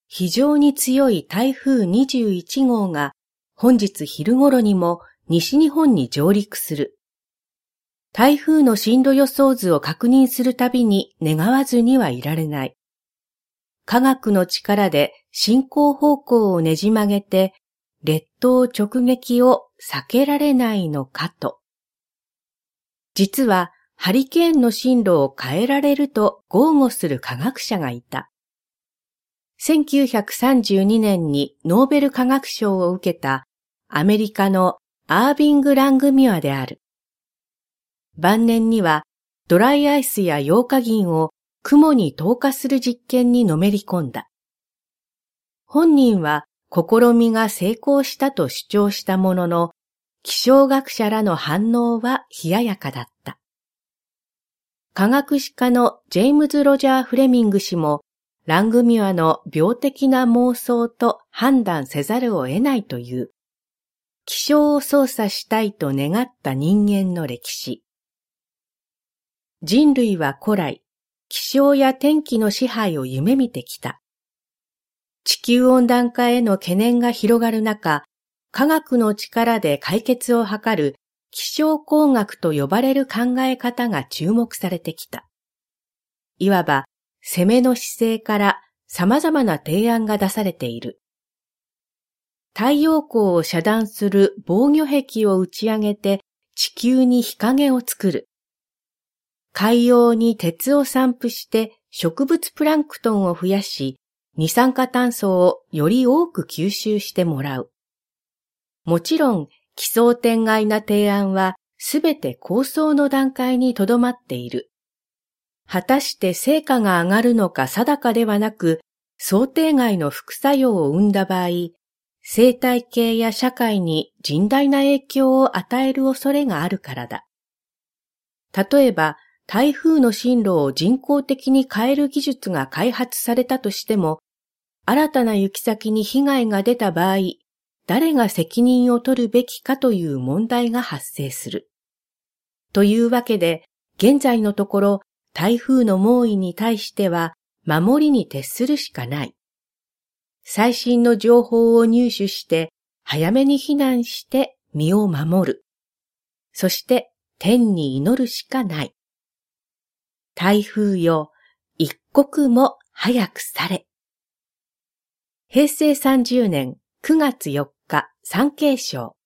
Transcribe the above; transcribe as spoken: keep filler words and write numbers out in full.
非常に強い台風にじゅういちごうが本日昼頃にも西日本に上陸する。台風の進路予想図を確認するたびに願わずにはいられない。科学の力で進行方向をねじ曲げて列島直撃を避けられないのかと。実はハリケーンの進路を変えられると豪語する科学者がいた。せんきゅうひゃくさんじゅうにねんにノーベル化学賞を受けたアメリカのアービング・ラングミュアである。晩年にはドライアイスやヨウ化銀を雲に投下する実験にのめり込んだ。本人は試みが成功したと主張したものの、気象学者らの反応は冷ややかだった。科学史家のジェームズ・ロジャー・フレミング氏も、ラングミュアの病的な妄想と判断せざるを得ないという、気象を操作したいと願った人間の歴史。人類は古来、気象や天気の支配を夢見てきた。地球温暖化への懸念が広がる中、科学の力で解決を図る気象工学と呼ばれる考え方が注目されてきた。いわば、攻めの姿勢から様々な提案が出されている。太陽光を遮断する防御壁を打ち上げて地球に日陰を作る。海洋に鉄を散布して植物プランクトンを増やし、二酸化炭素をより多く吸収してもらう。もちろん、奇想天外な提案はすべて構想の段階にとどまっている。果たして成果が上がるのか定かではなく、想定外の副作用を生んだ場合、生態系や社会に甚大な影響を与える恐れがあるからだ。例えば、台風の進路を人工的に変える技術が開発されたとしても、新たな行き先に被害が出た場合、誰が責任を取るべきかという問題が発生する。というわけで、現在のところ、台風の猛威に対しては、守りに徹するしかない。最新の情報を入手して、早めに避難して身を守る。そして、天に祈るしかない。台風よ、一刻も早く去れ。へいせいさんじゅうねんくがつよっか、産経省。